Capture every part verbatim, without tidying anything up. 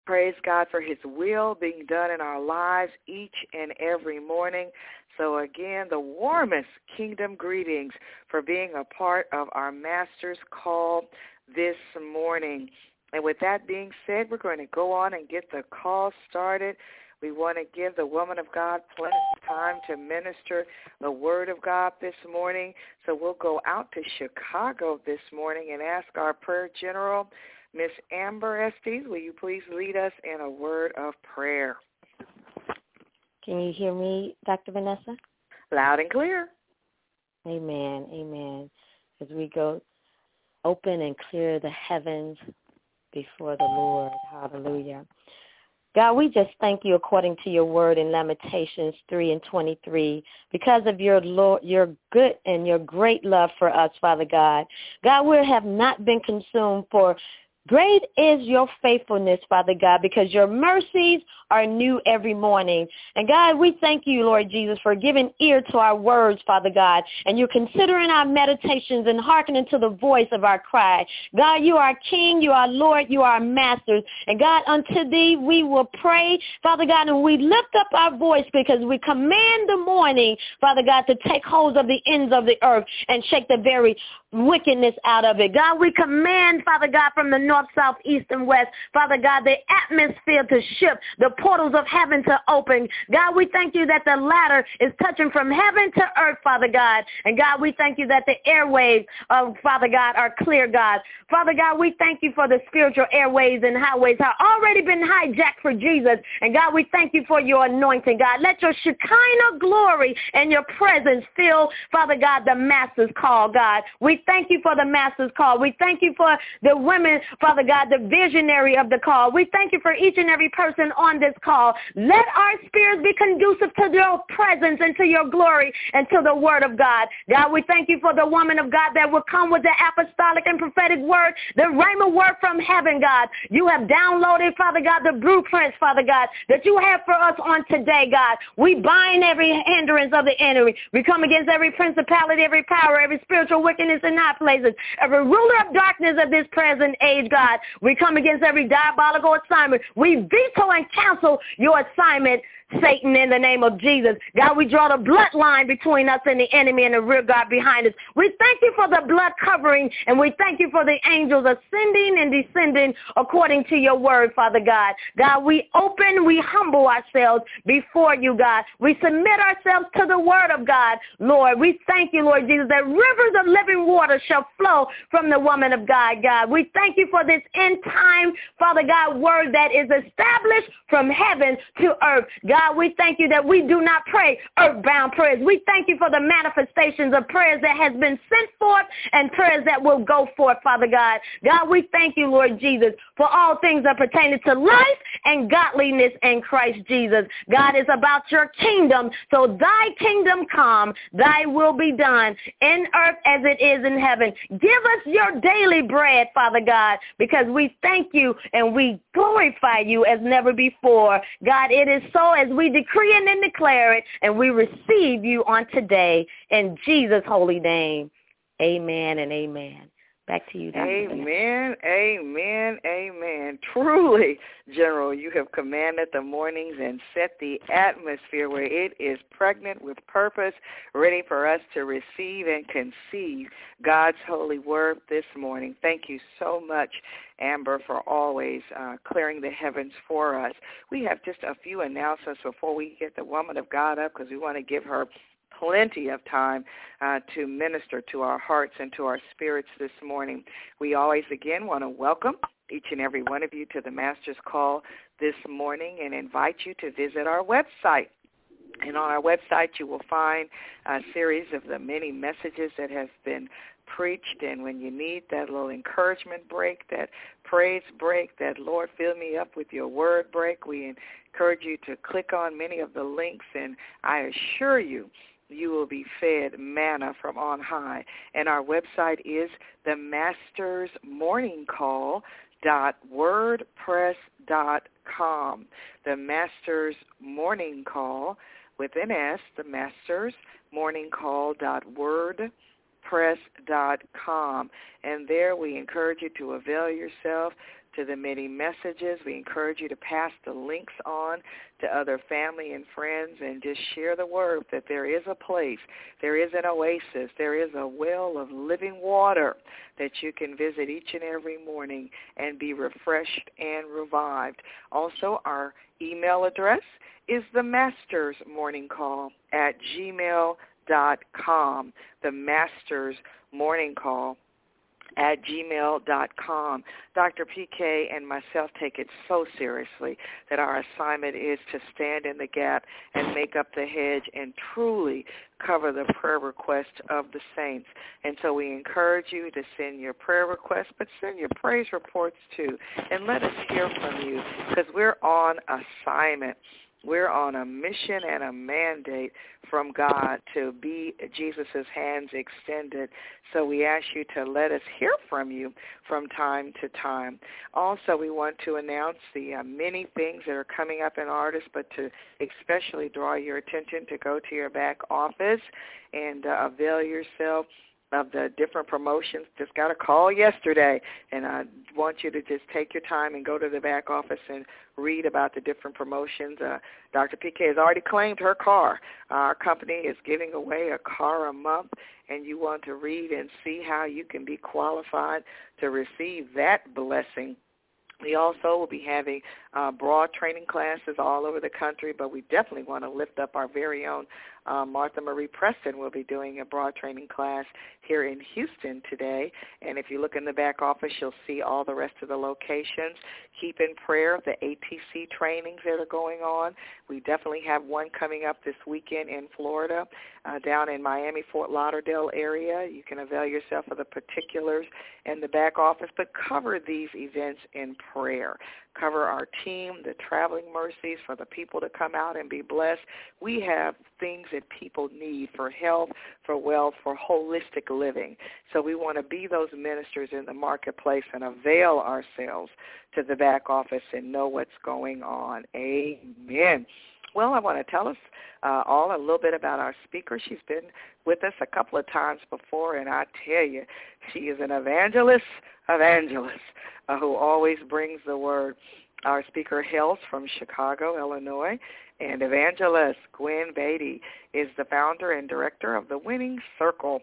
Praise God for his will being done in our lives each and every morning. So again, the warmest kingdom greetings for being a part of our Master's Call this morning. And with that being said, we're going to go on and get the call started. We want to give the woman of God plenty of time to minister the word of God this morning. So we'll go out to Chicago this morning and ask our prayer general, Miss Amber Estes, will you please lead us in a word of prayer? Can you hear me, Doctor Vanessa? Loud and clear. Amen, amen. As we go open and clear the heavens before the Lord. Hallelujah. God, we just thank you according to your word in Lamentations three and twenty-three, because of your Lord, your good and your great love for us, Father God. God, we have not been consumed, for great is your faithfulness, Father God, because your mercies are new every morning. And God, we thank you, Lord Jesus, for giving ear to our words, Father God, and you're considering our meditations and hearkening to the voice of our cry. God, you are King, you are Lord, you are Master. And God, unto thee we will pray, Father God, and we lift up our voice because we command the morning, Father God, to take hold of the ends of the earth and shake the very wickedness out of it. God, we command, Father God, from the north, south, east, and west, Father God, the atmosphere to shift, the portals of heaven to open. God, we thank you that the ladder is touching from heaven to earth, Father God. And God, we thank you that the airwaves of, Father God, are clear, God. Father God, we thank you for the spiritual airways and highways have already been hijacked for Jesus. And God, we thank you for your anointing, God. Let your Shekinah glory and your presence fill, Father God, the Master's Call, God. We thank you for the Master's Call. We thank you for the women, Father God, the visionary of the call. We thank you for each and every person on this call. Let our spirits be conducive to your presence and to your glory and to the word of God. God, we thank you for the woman of God that will come with the apostolic and prophetic word, the rhema word from heaven, God. You have downloaded, Father God, the blueprints, Father God, that you have for us on today, God. We bind every hindrance of the enemy. We come against every principality, every power, every spiritual wickedness in high places, every ruler of darkness of this present age, God. We come against every diabolical assignment. We veto and cancel your assignment, Satan, in the name of Jesus. God, we draw the bloodline between us and the enemy and the rear guard behind us. We thank you for the blood covering, and we thank you for the angels ascending and descending according to your word, Father God. God, we open, we humble ourselves before you, God. We submit ourselves to the word of God, Lord. We thank you, Lord Jesus, that rivers of living water shall flow from the woman of God, God. We thank you for this end time, Father God, word that is established from heaven to earth. God, God, we thank you that we do not pray earthbound prayers. We thank you for the manifestations of prayers that has been sent forth and prayers that will go forth, Father God. God, we thank you, Lord Jesus, for all things that pertain to life and godliness in Christ Jesus. God, is about your kingdom, so thy kingdom come, thy will be done in earth as it is in heaven. Give us your daily bread, Father God, because we thank you and we glorify you as never before. God, it is so as we decree and then declare it, and we receive you on today in Jesus' holy name. Amen and amen. Back to you, Doctor Amen, amen, amen. Truly, General, you have commanded the mornings and set the atmosphere where it is pregnant with purpose, ready for us to receive and conceive God's holy word this morning. Thank you so much, Amber, for always uh, clearing the heavens for us. We have just a few announcements before we get the woman of God up, because we want to give her plenty of time uh, to minister to our hearts and to our spirits this morning. We always, again, want to welcome each and every one of you to the Master's Call this morning and invite you to visit our website. And on our website, you will find a series of the many messages that have been preached. And when you need that little encouragement break, that praise break, that Lord, fill me up with your word break, we encourage you to click on many of the links, and I assure you, you will be fed manna from on high. And our website is the Masters Morning Call dot wordpress dot com. The Masters Morning Call with an S, the Masters Morning Call dot wordpress dot com. And there we encourage you to avail yourself to the many messages. We encourage you to pass the links on to other family and friends and just share the word that there is a place, there is an oasis, there is a well of living water that you can visit each and every morning and be refreshed and revived. Also, our email address is the Masters Morning Call at gmail dot com, the Masters Morning Call at gmail dot com. Doctor P K and myself take it so seriously that our assignment is to stand in the gap and make up the hedge and truly cover the prayer requests of the saints. And so we encourage you to send your prayer requests, but send your praise reports too, and let us hear from you, because we're on assignment. We're on a mission and a mandate from God to be Jesus' hands extended. So we ask you to let us hear from you from time to time. Also, we want to announce the uh, many things that are coming up in Artist, but to especially draw your attention to go to your back office and uh, avail yourself of the different promotions. Just got a call yesterday, and I want you to just take your time and go to the back office and read about the different promotions. Uh, Doctor P K has already claimed her car. Our company is giving away a car a month, and you want to read and see how you can be qualified to receive that blessing. We also will be having uh, broad training classes all over the country, but we definitely want to lift up our very own uh, Martha Marie Preston will be doing a broad training class here in Houston today. And if you look in the back office, you'll see all the rest of the locations. Keep in prayer the A T C trainings that are going on. We definitely have one coming up this weekend in Florida, uh, down in Miami, Fort Lauderdale area. You can avail yourself of the particulars in the back office, but cover these events in prayer. Cover our team, the traveling mercies for the people to come out and be blessed. We have things that people need for health, for wealth, for holistic living. So we want to be those ministers in the marketplace and avail ourselves to the back office and know what's going on. Amen. Well, I want to tell us uh, all a little bit about our speaker. She's been with us a couple of times before, and I tell you, she is an evangelist, evangelist, uh, who always brings the word. Our speaker hails from Chicago, Illinois, and evangelist Gwen Beatty is the founder and director of the Winning Circle.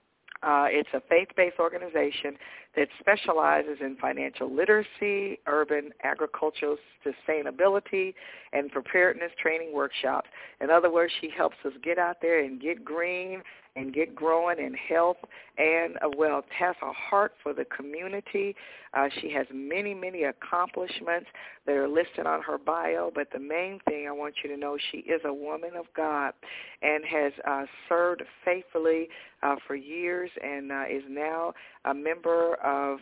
Uh, it's a faith-based organization that specializes in financial literacy, urban agricultural sustainability, and preparedness training workshops. In other words, she helps us get out there and get green and get growing in health and uh, wealth. Has a heart for the community. Uh, she has many, many accomplishments that are listed on her bio, but the main thing I want you to know, she is a woman of God and has uh, served faithfully uh, for years and uh, is now a member of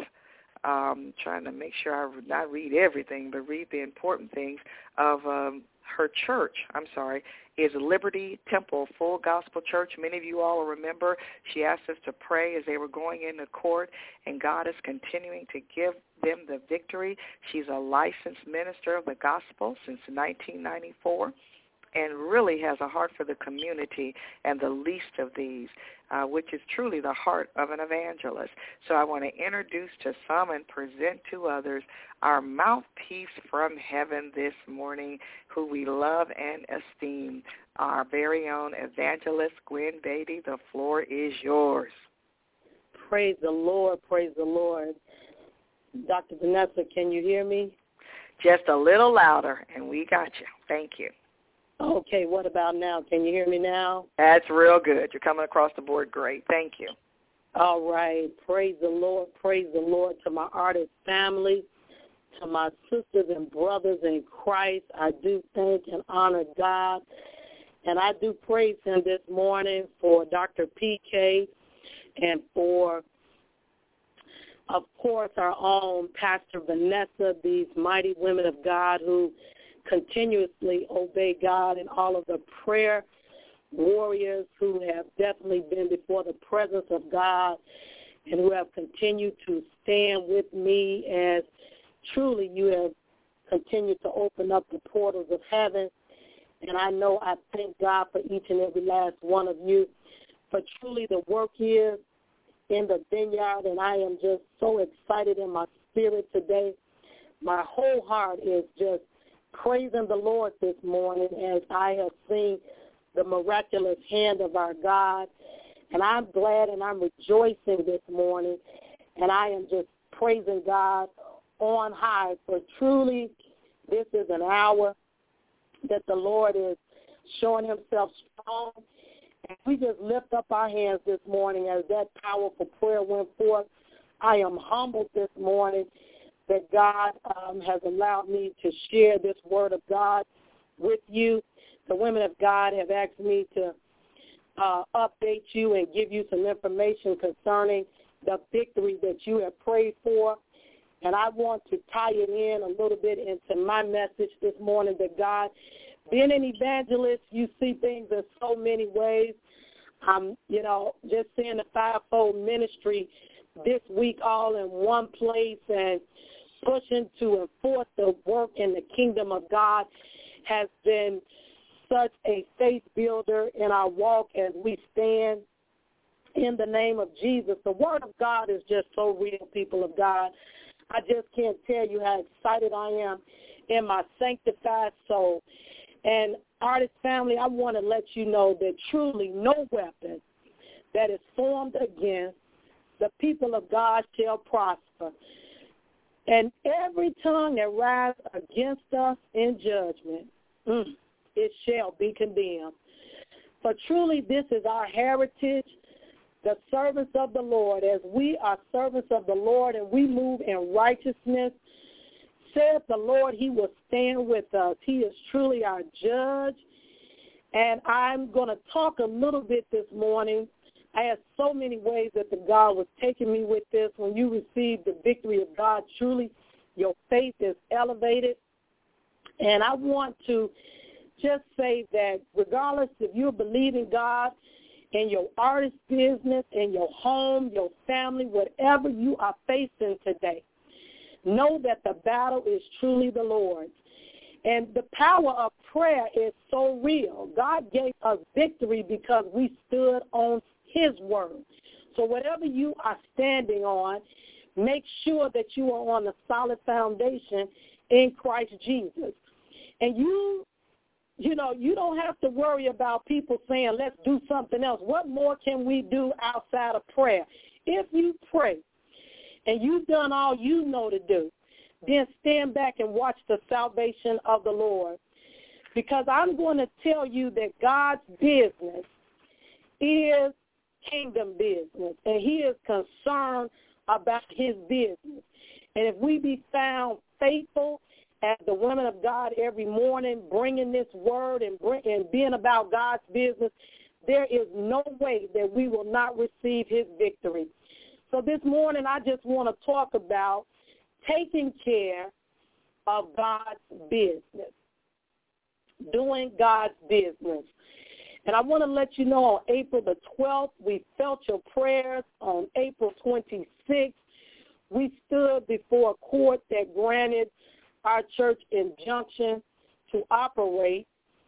um, trying to make sure I not read everything, but read the important things of um, her church, I'm sorry, is Liberty Temple Full Gospel Church. Many of you all will remember she asked us to pray as they were going into court, and God is continuing to give them the victory. She's a licensed minister of the gospel since nineteen ninety-four and really has a heart for the community and the least of these, uh, which is truly the heart of an evangelist. So I want to introduce to some and present to others our mouthpiece from heaven this morning, who we love and esteem, our very own evangelist Gwen Beatty. The floor is yours. Praise the Lord, praise the Lord. Doctor Vanessa, can you hear me? Just a little louder, and we got you. Thank you. Okay, what about now? Can you hear me now? That's real good. You're coming across the board great. Thank you. All right. Praise the Lord. Praise the Lord to my artist family, to my sisters and brothers in Christ. I do thank and honor God, and I do praise him this morning for Doctor P K and for, of course, our own Pastor Vanessa, these mighty women of God who continuously obey God, and all of the prayer warriors who have definitely been before the presence of God and who have continued to stand with me as truly you have continued to open up the portals of heaven. And I know I thank God for each and every last one of you. But truly the work is in the vineyard, and I am just so excited in my spirit today my whole heart is just praising the Lord this morning as I have seen the miraculous hand of our God. And I'm glad and I'm rejoicing this morning, and I am just praising God on high, for truly this is an hour that the Lord is showing himself strong. And we just lift up our hands this morning as that powerful prayer went forth. I am humbled this morning that God um, has allowed me to share this word of God with you. The women of God have asked me to uh, update you and give you some information concerning the victory that you have prayed for. And I want to tie it in a little bit into my message this morning, that God, being an evangelist, you see things in so many ways. Um, you know, just seeing the fivefold ministry this week all in one place and pushing to enforce the work in the kingdom of God has been such a faith builder in our walk as we stand in the name of Jesus. The word of God is just so real, people of God. I just can't tell you how excited I am in my sanctified soul. And artist family, I want to let you know that truly no weapon that is formed against the people of God shall prosper. And every tongue that rises against us in judgment, mm, it shall be condemned. For truly this is our heritage, the servants of the Lord. As we are servants of the Lord and we move in righteousness, said the Lord, he will stand with us. He is truly our judge. And I'm going to talk a little bit this morning. I had so many ways that the God was taking me with this. When you receive the victory of God, truly your faith is elevated. And I want to just say that regardless if you're believing God in your artist business, in your home, your family, whatever you are facing today, know that the battle is truly the Lord's. And the power of prayer is so real. God gave us victory because we stood on his word. So whatever you are standing on, make sure that you are on a solid foundation in Christ Jesus. And you, you know, you don't have to worry about people saying, let's do something else. What more can we do outside of prayer? If you pray and you've done all you know to do, then stand back and watch the salvation of the Lord. Because I'm going to tell you that God's business is kingdom business, and he is concerned about his business. And if we be found faithful as the women of God every morning, bringing this word and, bring, and being about God's business, there is no way that we will not receive his victory. So this morning I just want to talk about taking care of God's business, doing God's business. And I want to let you know on April the twelfth, we felt your prayers. On April twenty-sixth, we stood before a court that granted our church injunction to operate,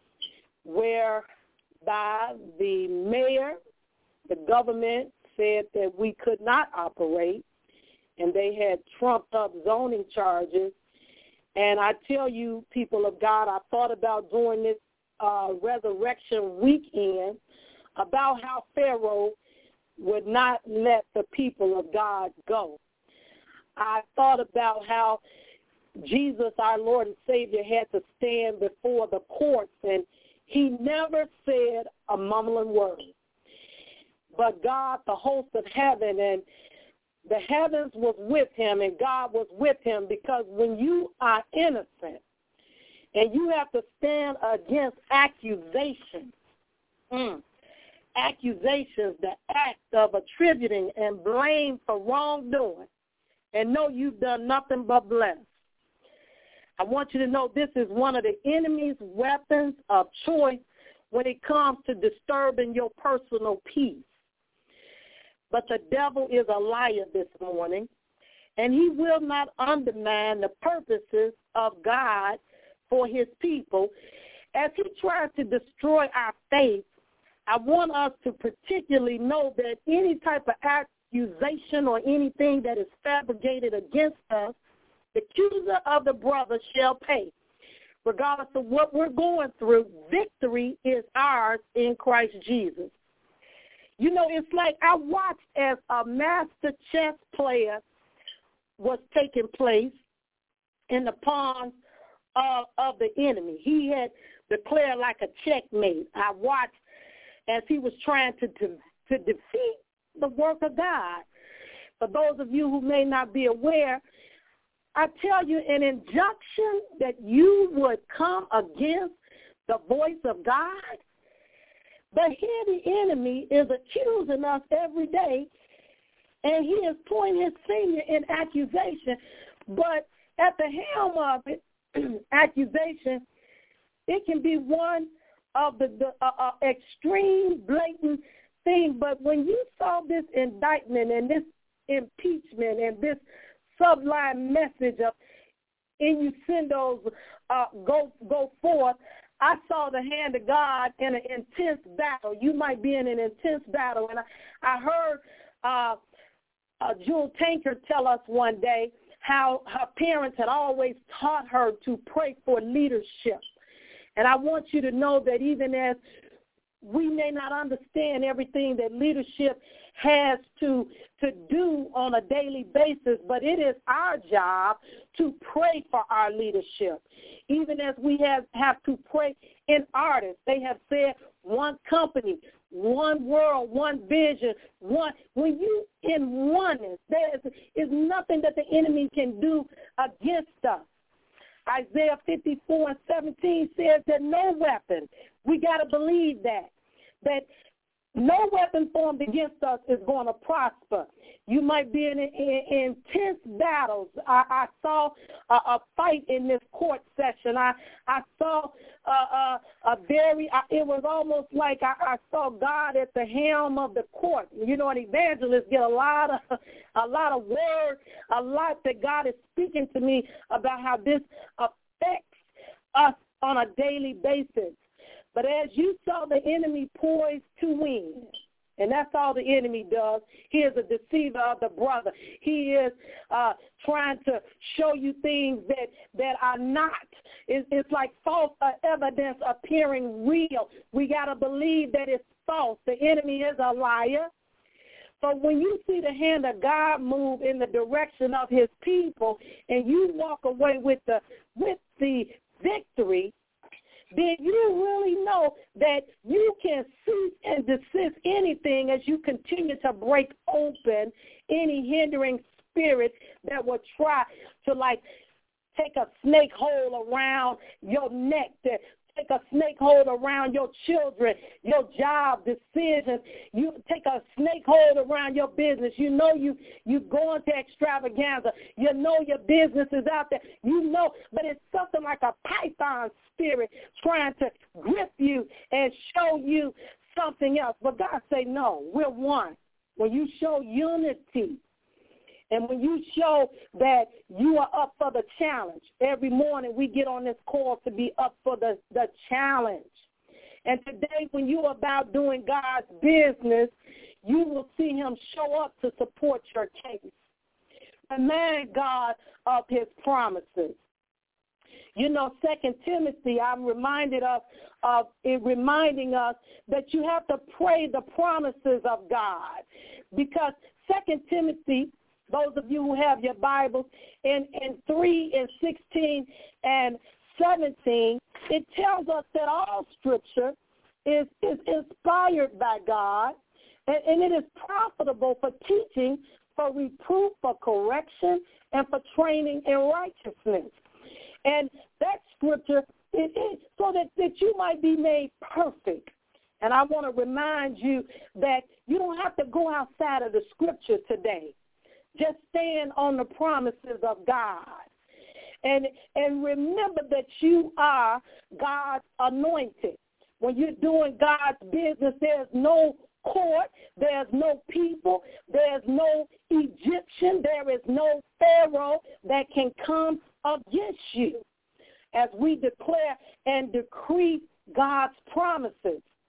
whereby the mayor, the government said that we could not operate, and they had trumped up zoning charges. And I tell you, people of God, I thought about doing this uh, resurrection weekend about how Pharaoh would not let the people of God go. I thought about how Jesus, our Lord and Savior, had to stand before the courts, and he never said a mumbling word. But God, the host of heaven, and the heavens was with him, and God was with him, because when you are innocent and you have to stand against accusations, mm, accusations, the act of attributing and blame for wrongdoing, and know you've done nothing but bless. I want you to know this is one of the enemy's weapons of choice when it comes to disturbing your personal peace. But the devil is a liar this morning, and he will not undermine the purposes of God for his people. As he tries to destroy our faith, I want us to particularly know that any type of accusation or anything that is fabricated against us The accuser of the brother shall pay. Regardless of what we're going through, victory is ours in Christ Jesus. You know, it's like I watched as a master chess player was taking place in the palms of, of the enemy. He had declared like a checkmate. I watched as he was trying to, to, to defeat the work of God. For those of you who may not be aware, I tell you, an injunction that you would come against the voice of God, but here the enemy is accusing us every day, and he is pointing his finger in accusation. But at the helm of it, accusation, it can be one of the, the uh, uh, extreme, blatant thing. But when you saw this indictment and this impeachment and this sublime message of innuendos uh, go go forth, I saw the hand of God in an intense battle. You might be in an intense battle. And I, I heard uh, uh, Jewel Tankard tell us one day how her parents had always taught her to pray for leadership. And I want you to know that even as we may not understand everything that leadership has to to do on a daily basis, but it is our job to pray for our leadership. Even as we have, have to pray in artists, they have said one company, one world, one vision, one. When you in oneness, there is, is nothing that the enemy can do against us. Isaiah fifty-four and seventeen says that no weapon, we got to believe that, that no weapon formed against us is going to prosper. You might be in, in, in intense battles. I, I saw a, a fight in this court session. I, I saw uh, uh, a very, uh, it was almost like I, I saw God at the helm of the court. You know, an evangelist get a lot of, a lot of word, a lot that God is speaking to me about how this affects us on a daily basis. But as you saw the enemy poised to win, and that's all the enemy does, he is a deceiver of the brother. He is uh, trying to show you things that, that are not. It's, it's like false evidence appearing real. We got to believe that it's false. The enemy is a liar. So when you see the hand of God move in the direction of his people and you walk away with the with the victory, then you really know that you can cease and desist anything as you continue to break open any hindering spirit that will try to, like, take a snake hole around your neck, to take a snake hole around your children, your job decisions. You take a snake hole around your business. You know you you going to extravaganza. You know your business is out there. You know, but it's something like a python spirit trying to grip you and show you something else. But God say, no, we're one. When you show unity, and when you show that you are up for the challenge, every morning we get on this call to be up for the, the challenge. And today when you're about doing God's business, you will see him show up to support your case. Remind God of his promises. You know, Second Timothy, I'm reminded of, of it reminding us that you have to pray the promises of God. Because Second Timothy, those of you who have your Bibles, in, in three and sixteen and seventeen, it tells us that all Scripture is, is inspired by God, and, and it is profitable for teaching, for reproof, for correction, and for training in righteousness. And that Scripture is, is so that, that you might be made perfect. And I want to remind you that you don't have to go outside of the Scripture today. Just stand on the promises of God. And and remember that you are God's anointed. When you're doing God's business, there's no court, there's no people, there's no Egyptian, there is no Pharaoh that can come against you as we declare and decree God's promises.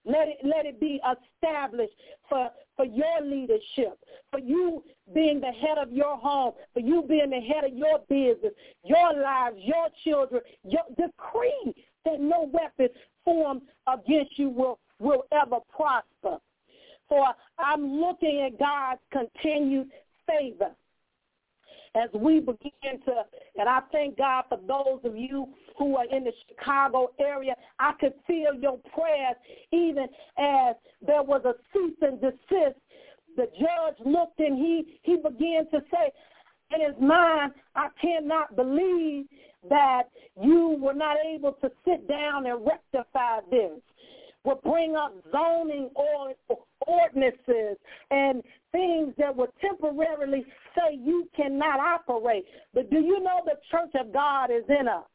Let it let it be established for, for your leadership, for you being the head of your home, for you being the head of your business, your lives, your children. Your decree that no weapon formed against you will, will ever prosper. For I'm looking at God's continued favor as we begin to, and I thank God for those of you who are in the Chicago area. I could feel your prayers even as there was a cease and desist. The judge looked and he, he began to say in his mind, I cannot believe that you were not able to sit down and rectify this. Will bring up zoning or ordinances and things that would temporarily say you cannot operate. But do you know the church of God is in us?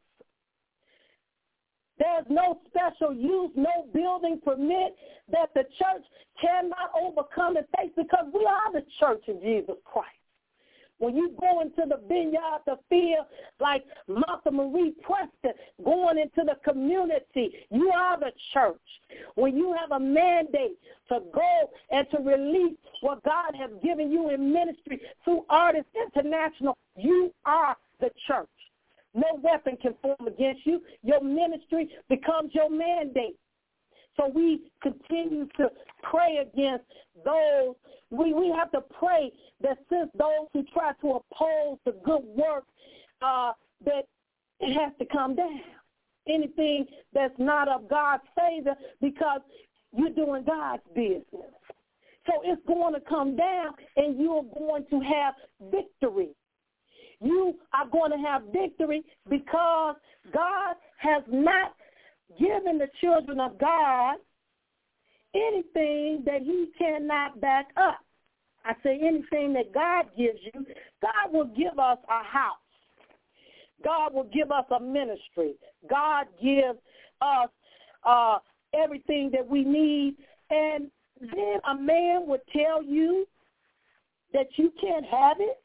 There's no special use, no building permit that the church cannot overcome and face, because we are the church of Jesus Christ. When you go into the vineyard, the field, like Martha Marie Preston, going into the community, you are the church. When you have a mandate to go and to release what God has given you in ministry through Artists International, you are the church. No weapon can form against you. Your ministry becomes your mandate. So we continue to pray against those. We, we have to pray that since those who try to oppose the good work, uh, that it has to come down. Anything that's not of God's favor, because you're doing God's business. So it's going to come down, and you're going to have victory. You are going to have victory because God has not given the children of God anything that he cannot back up. I say anything that God gives you, God will give us a house. God will give us a ministry. God gives us uh, everything that we need. And then a man would tell you that you can't have it,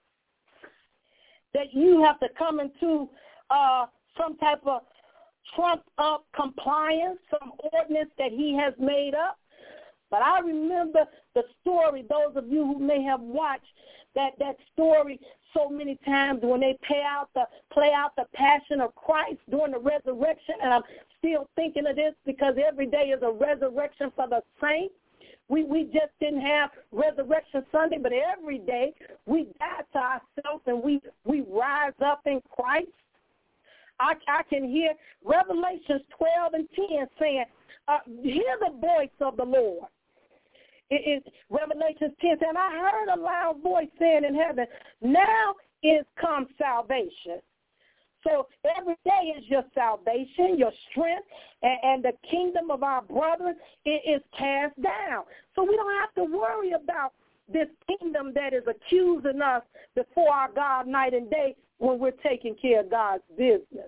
that you have to come into uh, some type of trumped-up compliance, some ordinance that he has made up. But I remember the story, those of you who may have watched that, that story so many times when they play out the play out the passion of Christ during the resurrection, and I'm still thinking of this because every day is a resurrection for the saints. We we just didn't have Resurrection Sunday, but every day we die to ourselves and we, we rise up in Christ. I, I can hear Revelations twelve and ten saying, uh, hear the voice of the Lord. It is Revelations ten, and I heard a loud voice saying in heaven, now is come salvation. So every day is your salvation, your strength, and, and the kingdom of our brethren is cast down. So we don't have to worry about this kingdom that is accusing us before our God night and day when we're taking care of God's business.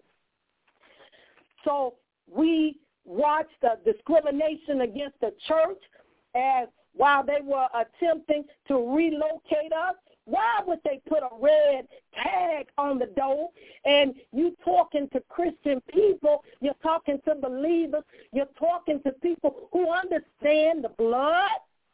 So we watched the discrimination against the church as while they were attempting to relocate us. Why would they put a red tag on the door? And you talking to Christian people, you're talking to believers, you're talking to people who understand the blood,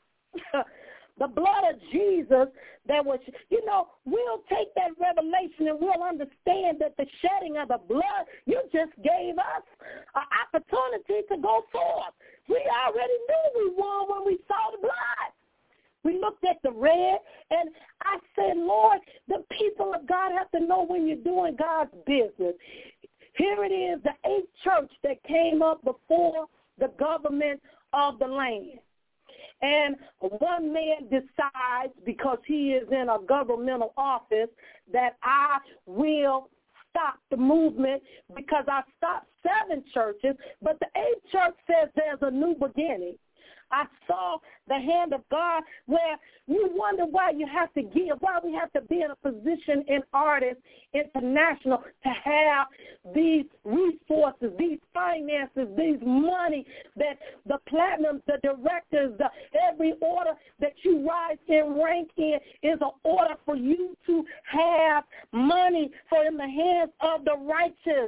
the blood of Jesus that was, you know, we'll take that revelation and we'll understand that the shedding of the blood, you just gave us an opportunity to go forth. We already knew we won when we saw the blood. We looked at the red, and I said, Lord, the people of God have to know when you're doing God's business. Here it is, the eighth church that came up before the government of the land. And one man decides, because he is in a governmental office, that I will stop the movement because I stopped seven churches, but the eighth church says there's a new beginning. I saw the hand of God where you wonder why you have to give, why we have to be in a position in Artists International to have these resources, these finances, these money, that the platinum, the directors, the, every order that you rise in rank in is an order for you to have money for in the hands of the righteous.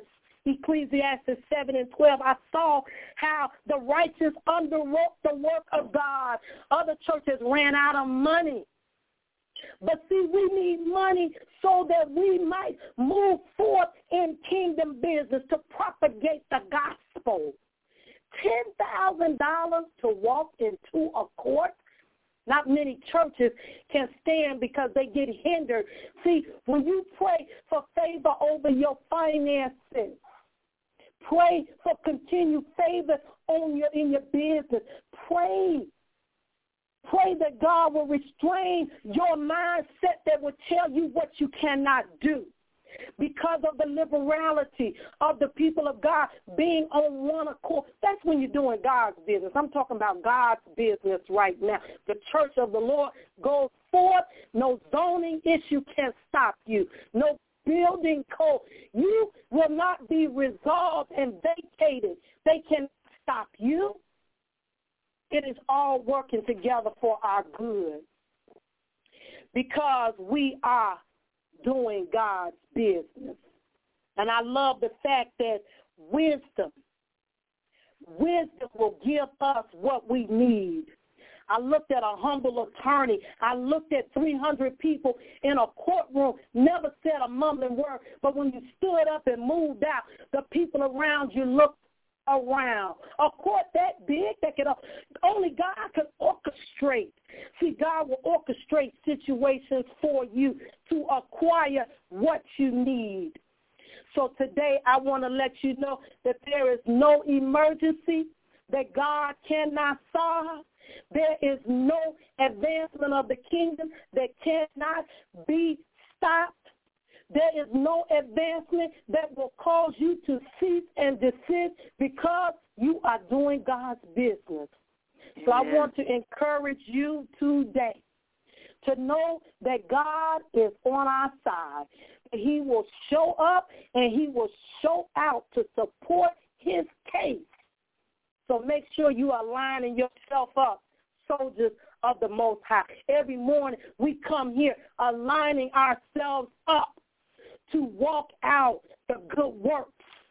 Ecclesiastes seven and twelve, I saw how the righteous underwork the work of God. Other churches ran out of money. But see, we need money so that we might move forth in kingdom business to propagate the gospel. ten thousand dollars to walk into a court? Not many churches can stand because they get hindered. See, when you pray for favor over your finances, pray for continued favor on your in your business. Pray. Pray that God will restrain your mindset that will tell you what you cannot do. Because of the liberality of the people of God being on one accord. That's when you're doing God's business. I'm talking about God's business right now. The church of the Lord goes forth. No zoning issue can stop you. No building code. You will not be resolved and vacated. They can stop you. It is all working together for our good because we are doing God's business. And I love the fact that wisdom, wisdom will give us what we need. I looked at a humble attorney. I looked at three hundred people in a courtroom, never said a mumbling word, but when you stood up and moved out, the people around you looked around. A court that big that could only God can orchestrate. See, God will orchestrate situations for you to acquire what you need. So today I want to let you know that there is no emergency that God cannot solve. There is no advancement of the kingdom that cannot be stopped. There is no advancement that will cause you to cease and desist because you are doing God's business. So I want to encourage you today to know that God is on our side. He will show up and he will show out to support his case. So make sure you are lining yourself up, soldiers of the Most High. Every morning we come here aligning ourselves up to walk out the good works.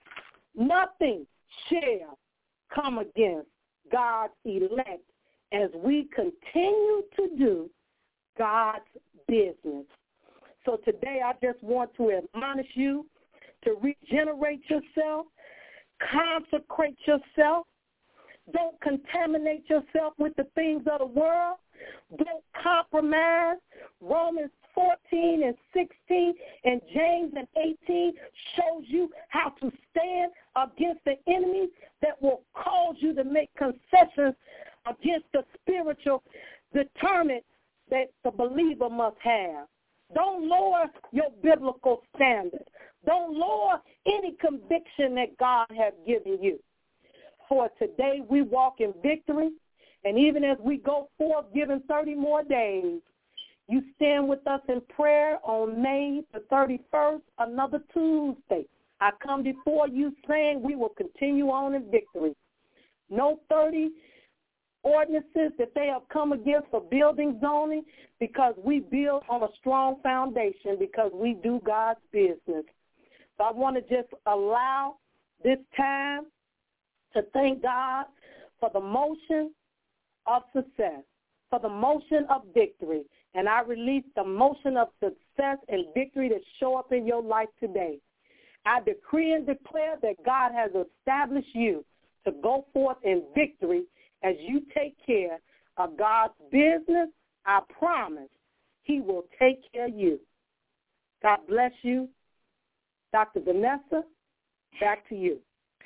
Nothing shall come against God's elect as we continue to do God's business. So today I just want to admonish you to regenerate yourself, consecrate yourself. Don't contaminate yourself with the things of the world. Don't compromise. Romans fourteen and sixteen and James and eighteen shows you how to stand against the enemy that will cause you to make concessions against the spiritual determinant that the believer must have. Don't lower your biblical standard. Don't lower any conviction that God has given you. For today we walk in victory, and even as we go forth, given thirty more days, you stand with us in prayer on May the thirty-first, another Tuesday. I come before you saying we will continue on in victory. No thirty ordinances that they have come against for building zoning because we build on a strong foundation because we do God's business. So I want to just allow this time to thank God for the motion of success, for the motion of victory. And I release the motion of success and victory to show up in your life today. I decree and declare that God has established you to go forth in victory as you take care of God's business. I promise he will take care of you. God bless you. Doctor Vanessa, back to you.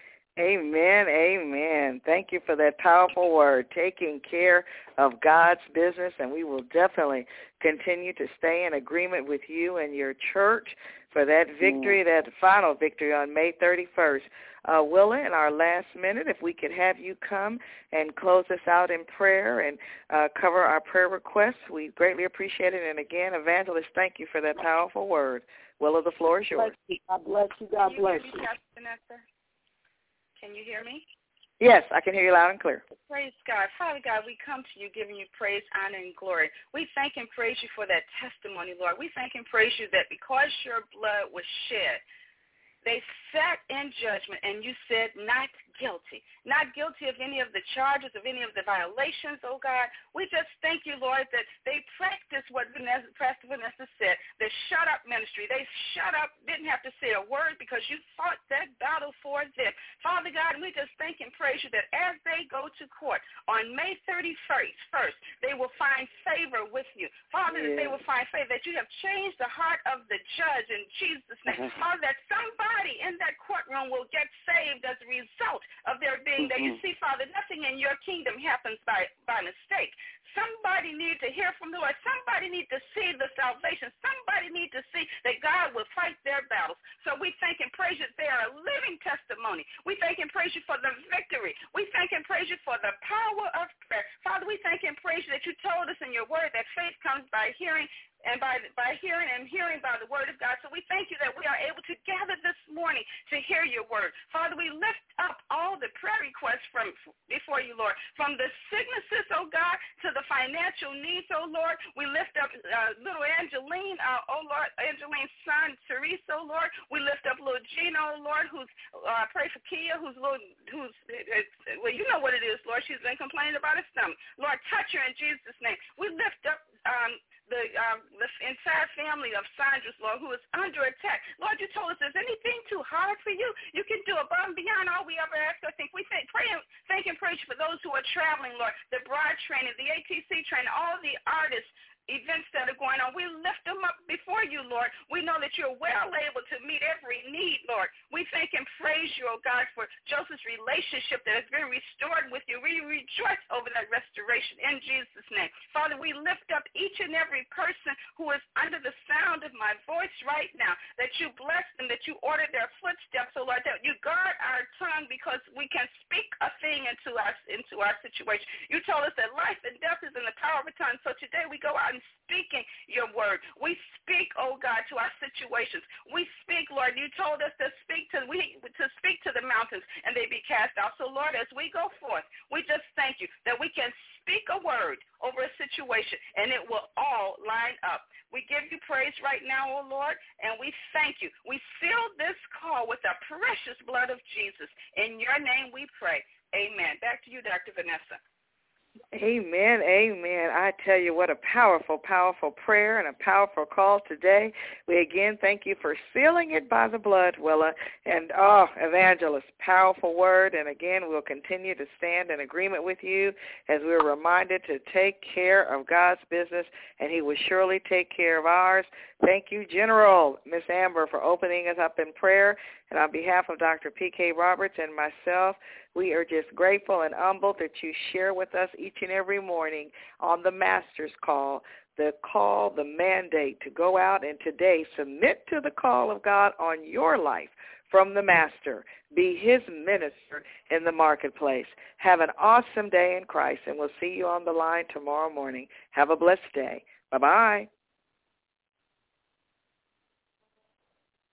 Amen, amen. Thank you for that powerful word, taking care of God's business, and we will definitely continue to stay in agreement with you and your church for that victory, mm. that final victory on May thirty-first. Uh, Willa, in our last minute, if we could have you come and close us out in prayer and uh, cover our prayer requests, we greatly appreciate it. And again, Evangelist, thank you for that powerful word. Willa, the floor is yours. God bless you. God bless you. Can you hear me? Yes, I can hear you loud and clear. Praise God. Father God, we come to you giving you praise, honor, and glory. We thank and praise you for that testimony, Lord. We thank and praise you that because your blood was shed, they sat in judgment, and you said not guilty, not guilty of any of the charges, of any of the violations, oh God. We just thank you, Lord, that they practiced what Vanessa, Pastor Vanessa said, the shut up ministry. They shut up, didn't have to say a word because you fought that battle for them. Father God, we just thank and praise you that as they go to court on May thirty-first, first, they will find favor with you. Father, yeah. that they will find favor, that you have changed the heart of the judge in Jesus' name. Uh-huh. Father, that somebody in that courtroom will get saved as a result of their being there. You see, Father, nothing in your kingdom happens by, by mistake. Somebody needs to hear from the Lord. Somebody needs to see the salvation. Somebody needs to see that God will fight their battles. So we thank and praise you. They are a living testimony. We thank and praise you for the victory. We thank and praise you for the power of prayer. Father, we thank and praise you that you told us in your word that faith comes by hearing, and by by hearing and hearing by the word of God. So we thank you that we are able to gather this morning to hear your word. Father, we lift up all the prayer requests from before you, Lord, from the sicknesses, oh God, to the financial needs, oh Lord. We lift up uh, little Angeline, uh, oh Lord, Angeline's son, Therese, oh Lord. We lift up little Gina, oh Lord, who's, uh, pray for Kia, who's little, who's, uh, well, you know what it is, Lord. She's been complaining about her stomach. Lord, touch her in Jesus' name. We lift up, um, the um, the entire family of Sandra's, Lord, who is under attack. Lord, you told us, is anything too hard for you? You can do above and beyond all we ever ask or think. We thank, pray and thank and praise you for those who are traveling, Lord, the bride training, the A T C training, all the artists, events that are going on. We lift them up before you, Lord. We know that you're well able to meet every need, Lord. We thank and praise you, oh God, for Joseph's relationship that has been restored with you. We rejoice over that restoration in Jesus' name. Father, we lift up each and every person who is under the sound of my voice right now, that you bless them, that you order their footsteps, oh Lord, that you guard our tongue because we can speak a thing into our, into our situation. You told us that life and death is in the power of a tongue. So today we go out speaking your word. We speak, oh God, to our situations. We speak, Lord. You told us to speak to we to speak to the mountains and they be cast out. So Lord, as we go forth, we just thank you that we can speak a word over a situation and it will all line up. We give you praise right now, oh Lord, and we thank you. We seal this call with the precious blood of Jesus. In your name we pray. Amen. Back to you, Doctor Vanessa. Amen, amen. I tell you what a powerful, powerful prayer and a powerful call today. We again thank you for sealing it by the blood, Willa. And, oh, Evangelist, powerful word. And, again, we'll continue to stand in agreement with you as we're reminded to take care of God's business, and he will surely take care of ours. Thank you, General, Miss Amber, for opening us up in prayer. And on behalf of Doctor P K. Roberts and myself, we are just grateful and humbled that you share with us each and every morning on the Master's Call, the call, the mandate to go out and today submit to the call of God on your life from the Master. Be his minister in the marketplace. Have an awesome day in Christ, and we'll see you on the line tomorrow morning. Have a blessed day. Bye-bye.